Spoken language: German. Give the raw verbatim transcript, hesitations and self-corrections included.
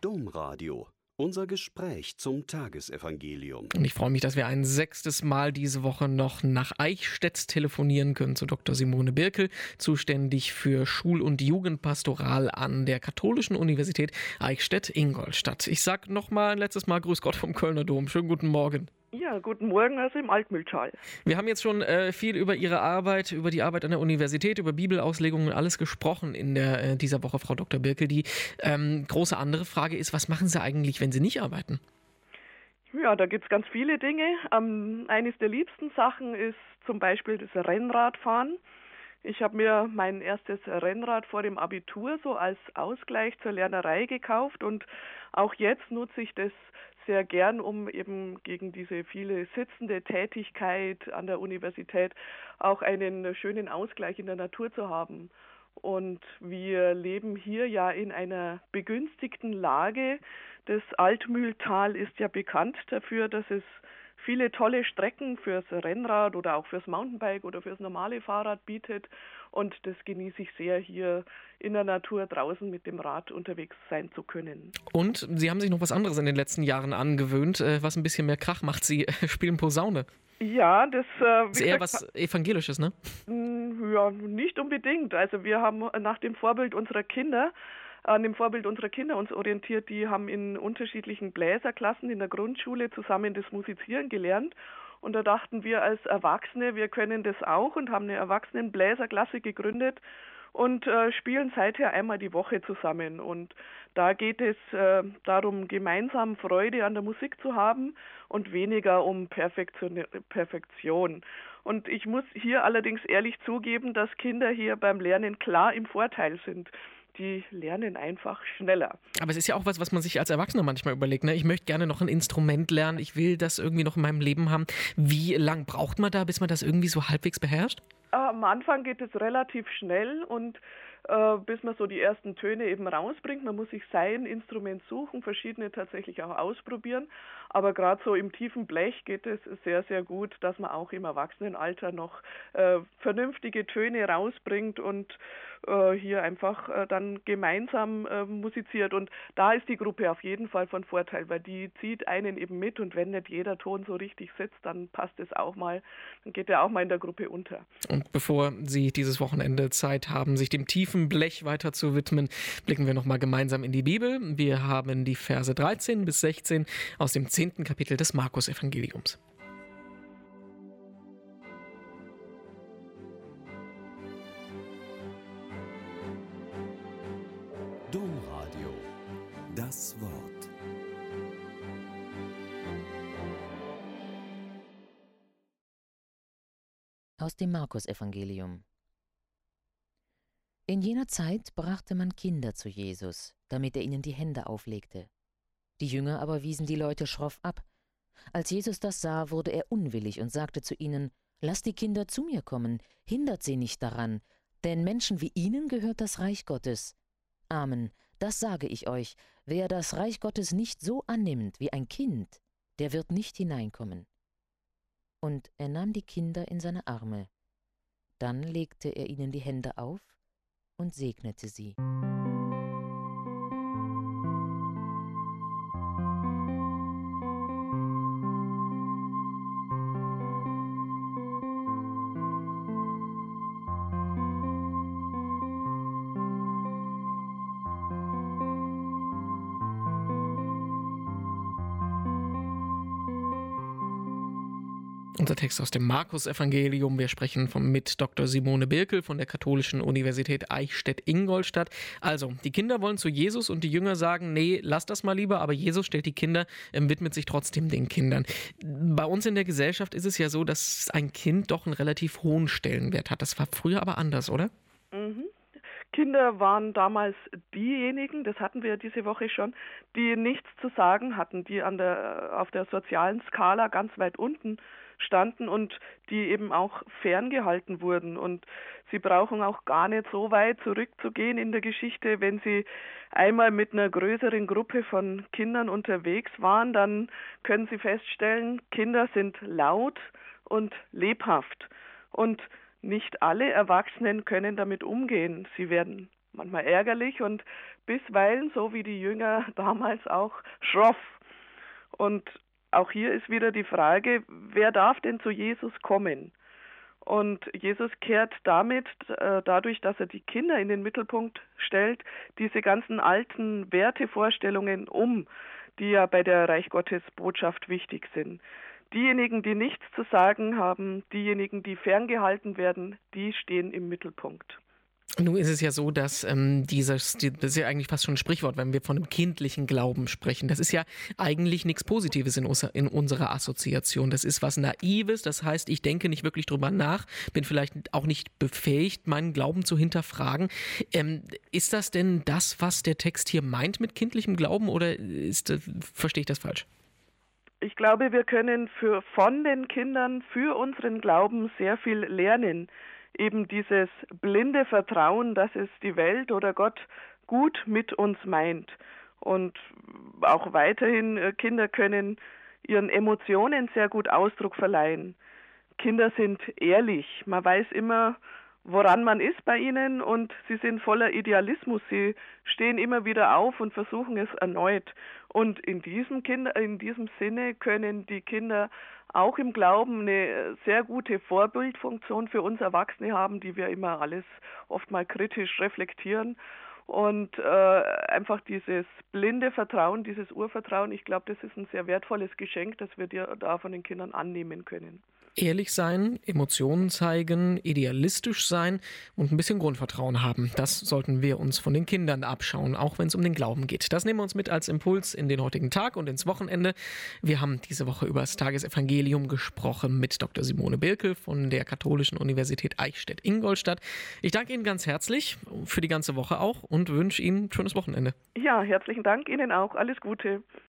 Domradio. Unser Gespräch zum Tagesevangelium. Und ich freue mich, dass wir ein sechstes Mal diese Woche noch nach Eichstätt telefonieren können zu Doktor Simone Birkel, zuständig für Schul- und Jugendpastoral an der Katholischen Universität Eichstätt-Ingolstadt. Ich sage nochmal ein letztes Mal Grüß Gott vom Kölner Dom. Schönen guten Morgen. Ja, guten Morgen, also im Altmühltal. Wir haben jetzt schon äh, viel über Ihre Arbeit, über die Arbeit an der Universität, über Bibelauslegungen und alles gesprochen in der, äh, dieser Woche, Frau Doktor Birkel. Die ähm, große andere Frage ist, was machen Sie eigentlich, wenn Sie nicht arbeiten? Ja, da gibt es ganz viele Dinge. Ähm, eines der liebsten Sachen ist zum Beispiel das Rennradfahren. Ich habe mir mein erstes Rennrad vor dem Abitur so als Ausgleich zur Lernerei gekauft und auch jetzt nutze ich das sehr gern, um eben gegen diese viele sitzende Tätigkeit an der Universität auch einen schönen Ausgleich in der Natur zu haben. Und wir leben hier ja in einer begünstigten Lage. Das Altmühltal ist ja bekannt dafür, dass es viele tolle Strecken fürs Rennrad oder auch fürs Mountainbike oder fürs normale Fahrrad bietet. Und das genieße ich sehr, hier in der Natur draußen mit dem Rad unterwegs sein zu können. Und Sie haben sich noch was anderes in den letzten Jahren angewöhnt, was ein bisschen mehr Krach macht. Sie spielen Posaune. Ja, das äh, ist eher gesagt, was Evangelisches, ne? Ja, nicht unbedingt. Also wir haben nach dem Vorbild unserer Kinder an dem Vorbild unserer Kinder uns orientiert. Die haben in unterschiedlichen Bläserklassen in der Grundschule zusammen das Musizieren gelernt. Und da dachten wir als Erwachsene, wir können das auch und haben eine Erwachsenenbläserklasse gegründet und äh, spielen seither einmal die Woche zusammen. Und da geht es äh, darum, gemeinsam Freude an der Musik zu haben und weniger um Perfektion. Perfektion. Und ich muss hier allerdings ehrlich zugeben, dass Kinder hier beim Lernen klar im Vorteil sind. Die lernen einfach schneller. Aber es ist ja auch was, was man sich als Erwachsener manchmal überlegt. Ne? Ich möchte gerne noch ein Instrument lernen, ich will das irgendwie noch in meinem Leben haben. Wie lang braucht man da, bis man das irgendwie so halbwegs beherrscht? Am Anfang geht es relativ schnell und äh, bis man so die ersten Töne eben rausbringt. Man muss sich sein Instrument suchen, verschiedene tatsächlich auch ausprobieren. Aber gerade so im tiefen Blech geht es sehr, sehr gut, dass man auch im Erwachsenenalter noch äh, vernünftige Töne rausbringt und äh, hier einfach äh, dann gemeinsam äh, musiziert. Und da ist die Gruppe auf jeden Fall von Vorteil, weil die zieht einen eben mit und wenn nicht jeder Ton so richtig sitzt, dann passt es auch mal, dann geht er auch mal in der Gruppe unter. Und bevor Sie dieses Wochenende Zeit haben, sich dem tiefen Blech weiter zu widmen, blicken wir nochmal gemeinsam in die Bibel. Wir haben die Verse dreizehn bis sechzehn aus dem zehnten Kapitel des Markus-Evangeliums. Domradio. Das Wort. Aus dem Markus-Evangelium. In jener Zeit brachte man Kinder zu Jesus, damit er ihnen die Hände auflegte. Die Jünger aber wiesen die Leute schroff ab. Als Jesus das sah, wurde er unwillig und sagte zu ihnen: Lasst die Kinder zu mir kommen, hindert sie nicht daran, denn Menschen wie ihnen gehört das Reich Gottes. Amen, das sage ich euch, wer das Reich Gottes nicht so annimmt wie ein Kind, der wird nicht hineinkommen. Und er nahm die Kinder in seine Arme. Dann legte er ihnen die Hände auf und segnete sie. Unser Text aus dem Markus-Evangelium. Wir sprechen vom, mit Doktor Simone Birkel von der Katholischen Universität Eichstätt-Ingolstadt. Also, die Kinder wollen zu Jesus und die Jünger sagen, nee, lass das mal lieber, aber Jesus stellt die Kinder, ähm, widmet sich trotzdem den Kindern. Bei uns in der Gesellschaft ist es ja so, dass ein Kind doch einen relativ hohen Stellenwert hat. Das war früher aber anders, oder? Mhm. Kinder waren damals diejenigen, das hatten wir ja diese Woche schon, die nichts zu sagen hatten, die an der, auf der sozialen Skala ganz weit unten standen und die eben auch ferngehalten wurden. Und sie brauchen auch gar nicht so weit zurückzugehen in der Geschichte. Wenn sie einmal mit einer größeren Gruppe von Kindern unterwegs waren, dann können sie feststellen, Kinder sind laut und lebhaft. Und nicht alle Erwachsenen können damit umgehen. Sie werden manchmal ärgerlich und bisweilen, so wie die Jünger damals auch, schroff. Und auch hier ist wieder die Frage, wer darf denn zu Jesus kommen? Und Jesus kehrt damit, äh, dadurch, dass er die Kinder in den Mittelpunkt stellt, diese ganzen alten Wertevorstellungen um, die ja bei der Reich Gottes Botschaft wichtig sind. Diejenigen, die nichts zu sagen haben, diejenigen, die ferngehalten werden, die stehen im Mittelpunkt. Nun ist es ja so, dass ähm, dieses, das ist ja eigentlich fast schon ein Sprichwort, wenn wir von einem kindlichen Glauben sprechen. Das ist ja eigentlich nichts Positives in, in unserer Assoziation. Das ist was Naives, das heißt, ich denke nicht wirklich drüber nach, bin vielleicht auch nicht befähigt, meinen Glauben zu hinterfragen. Ähm, ist das denn das, was der Text hier meint mit kindlichem Glauben, oder ist, verstehe ich das falsch? Ich glaube, wir können für, von den Kindern für unseren Glauben sehr viel lernen. Eben dieses blinde Vertrauen, dass es die Welt oder Gott gut mit uns meint. Und auch weiterhin, Kinder können ihren Emotionen sehr gut Ausdruck verleihen. Kinder sind ehrlich, man weiß immer, woran man ist bei ihnen, und sie sind voller Idealismus. Sie stehen immer wieder auf und versuchen es erneut. Und in diesem, Kinder, in diesem Sinne können die Kinder auch im Glauben eine sehr gute Vorbildfunktion für uns Erwachsene haben, die wir immer alles oft mal kritisch reflektieren. Und äh, einfach dieses blinde Vertrauen, dieses Urvertrauen, ich glaube, das ist ein sehr wertvolles Geschenk, das wir da von den Kindern annehmen können. Ehrlich sein, Emotionen zeigen, idealistisch sein und ein bisschen Grundvertrauen haben. Das sollten wir uns von den Kindern abschauen, auch wenn es um den Glauben geht. Das nehmen wir uns mit als Impuls in den heutigen Tag und ins Wochenende. Wir haben diese Woche über das Tagesevangelium gesprochen mit Doktor Simone Birkel von der Katholischen Universität Eichstätt-Ingolstadt. Ich danke Ihnen ganz herzlich für die ganze Woche auch und wünsche Ihnen ein schönes Wochenende. Ja, herzlichen Dank Ihnen auch. Alles Gute.